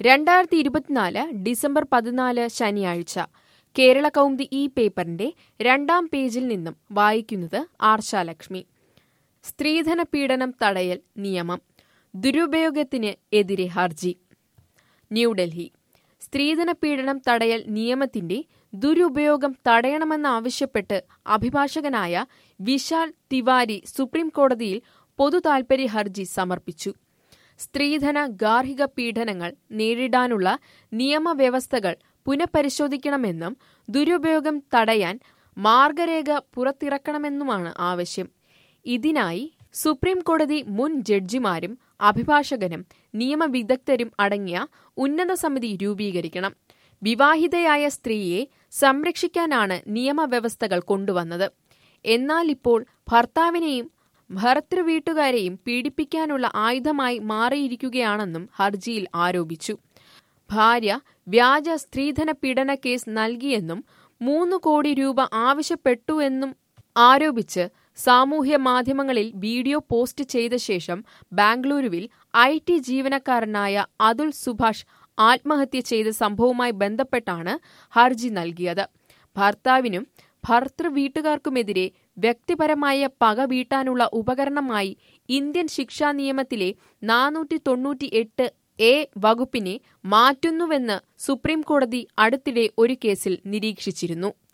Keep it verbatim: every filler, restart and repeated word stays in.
രണ്ടായിരത്തി ഇരുപത്തിനാല് ഡിസംബർ പതിനാല് ശനിയാഴ്ച കേരള കൗമുദി ഈ പേപ്പറിന്റെ രണ്ടാം പേജിൽ നിന്നും വായിക്കുന്നത് ആർഷാലക്ഷ്മി. സ്ത്രീധന പീഡനം തടയൽ നിയമം ദുരുപയോഗത്തിന് എതിരെ ഹർജി. ന്യൂഡൽഹി. സ്ത്രീധന പീഡനം തടയൽ നിയമത്തിന്റെ ദുരുപയോഗം തടയണമെന്നാവശ്യപ്പെട്ട് അഭിഭാഷകനായ വിശാൽ തിവാരി സുപ്രീംകോടതിയിൽ പൊതുതാൽപര്യ ഹർജി സമർപ്പിച്ചു. സ്ത്രീധന ഗാർഹിക പീഡനങ്ങൾ നേരിടാനുള്ള നിയമവ്യവസ്ഥകൾ പുനഃപരിശോധിക്കണമെന്നും ദുരുപയോഗം തടയാൻ മാർഗരേഖ പുറത്തിറക്കണമെന്നുമാണ് ആവശ്യം. ഇതിനായി സുപ്രീംകോടതി മുൻ ജഡ്ജിമാരും അഭിഭാഷകനും നിയമവിദഗ്ധരും അടങ്ങിയ ഉന്നത സമിതി രൂപീകരിക്കണം. വിവാഹിതയായ സ്ത്രീയെ സംരക്ഷിക്കാനാണ് നിയമവ്യവസ്ഥകൾ കൊണ്ടുവന്നത്. എന്നാൽ ഇപ്പോൾ ഭർത്താവിനെയും ഭർതൃവീട്ടുകാരെയും പീഡിപ്പിക്കാനുള്ള ആയുധമായി മാറിയിരിക്കുകയാണെന്നും ഹർജിയിൽ ആരോപിച്ചു. ഭാര്യ വ്യാജ സ്ത്രീധന പീഡന കേസ് നൽകിയെന്നും മൂന്ന് കോടി രൂപ ആവശ്യപ്പെട്ടുവെന്നും ആരോപിച്ച് സാമൂഹ്യ മാധ്യമങ്ങളിൽ വീഡിയോ പോസ്റ്റ് ചെയ്ത ശേഷം ബാംഗ്ലൂരുവിൽ ഐ ടി ജീവനക്കാരനായ അതുൽ സുഭാഷ് ആത്മഹത്യ ചെയ്ത സംഭവവുമായി ബന്ധപ്പെട്ടാണ് ഹർജി നൽകിയത്. ഭർത്താവിനും ഭർതൃവീട്ടുകാർക്കുമെതിരെ വ്യക്തിപരമായ പക വീട്ടാനുള്ള ഉപകരണമായി ഇന്ത്യൻ ശിക്ഷാ നിയമത്തിലെ നാനൂറ്റി തൊണ്ണൂറ്റി എട്ട് എ വകുപ്പിനെ മാറ്റുന്നുവെന്ന് സുപ്രീംകോടതി അടുത്തിടെ ഒരു കേസിൽ നിരീക്ഷിച്ചിരുന്നു.